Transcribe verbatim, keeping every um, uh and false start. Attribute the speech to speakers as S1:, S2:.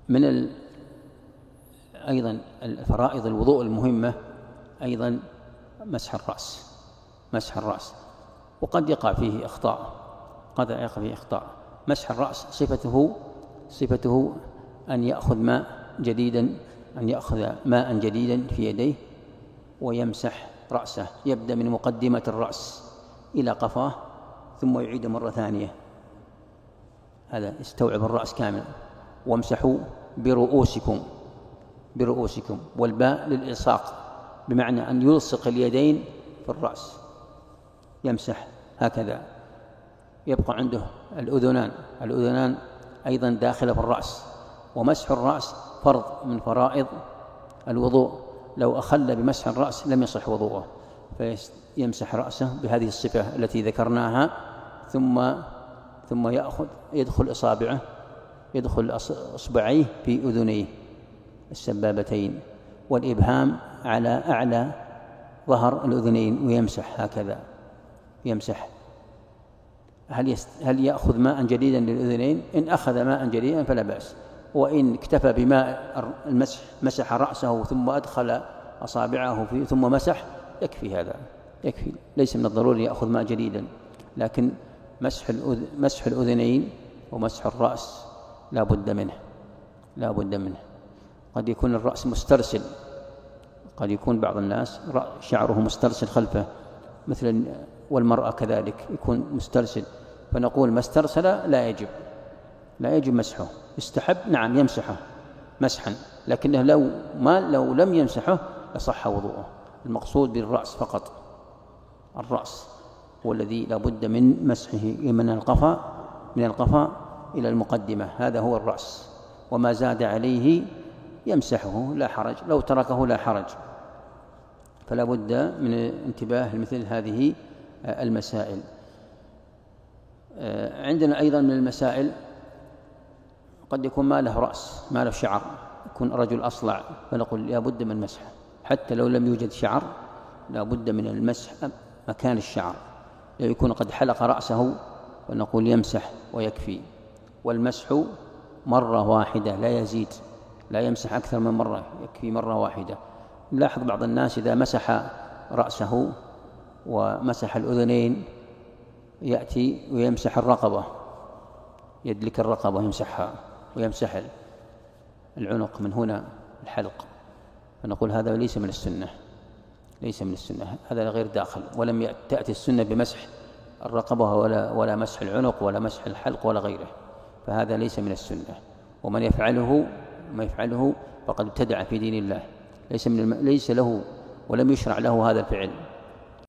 S1: من ال... أيضا الفرائض الوضوء المهمة أيضا مسح الرأس، مسح الرأس، وقد يقع فيه أخطاء، قد يقع فيه أخطاء. مسح الرأس صفته صفته أن يأخذ ماء جديدا أن يأخذ ماء جديدا في يديه ويمسح رأسه، يبدأ من مقدمة الرأس إلى قفاه ثم يعيد مرة ثانية، هذا استوعب الرأس كامل. وامسحوا برؤوسكم، برؤوسكم، والباء للإلصاق بمعنى أن يلصق اليدين في الرأس، يمسح هكذا. يبقى عنده الأذنان، الأذنان أيضا داخلة في الرأس، ومسح الرأس فرض من فرائض الوضوء، لو أخل بمسح الرأس لم يصح وضوءه، فيمسح رأسه بهذه الصفة التي ذكرناها، ثم ثم يأخذ يدخل إصابعه يدخل إصبعيه في أذنيه السبابتين والإبهام على أعلى ظهر الأذنين ويمسح هكذا، يمسح. هل يست... هل يأخذ ماء جديدا للأذنين؟ إن أخذ ماء جديدا فلا بأس، وإن اكتفى بماء المسح مسح رأسه ثم أدخل أصابعه فيه ثم مسح يكفي، هذا يكفي، ليس من الضروري يأخذ ماء جديدا. لكن مسح الأذ... مسح الأذنين ومسح الرأس لا بد منه، لا بد منه. قد يكون الرأس مسترسل، قد يكون بعض الناس شعره مسترسل خلفه مثل، والمرأة كذلك يكون مسترسل، فنقول ما استرسل لا يجب لا يجب مسحه، يستحب نعم يمسحه مسحا، لكنه لو ما لو لم يمسحه لصح وضوءه. المقصود بالرأس فقط، الرأس هو الذي لا بد من مسحه من القفا من القفا إلى المقدمة، هذا هو الرأس، وما زاد عليه يمسحه لا حرج، لو تركه لا حرج. فلا بد من انتباه لمثل هذه المسائل. عندنا أيضا من المسائل قد يكون ما له رأس، ما له شعر، يكون رجل أصلع، فنقول لا بد من مسحه، حتى لو لم يوجد شعر لا بد من المسح مكان الشعر، لو يكون قد حلق رأسه فنقول يمسح ويكفي. والمسح مرة واحدة لا يزيد، لا يمسح أكثر من مرة، يكفي مرة واحدة. نلاحظ بعض الناس إذا مسح رأسه ومسح الأذنين يأتي ويمسح الرقبة، يدلك الرقبة يمسحها، ويمسح العنق من هنا الحلق، فنقول هذا ليس من السنة، ليس من السنة، هذا غير داخل، ولم تأتي السنة بمسح الرقبة ولا ولا مسح العنق ولا مسح الحلق ولا غيره، فهذا ليس من السنة. ومن يفعله ما يفعله فقد ابتدع في دين الله، ليس من الم... ليس له ولم يشرع له هذا الفعل،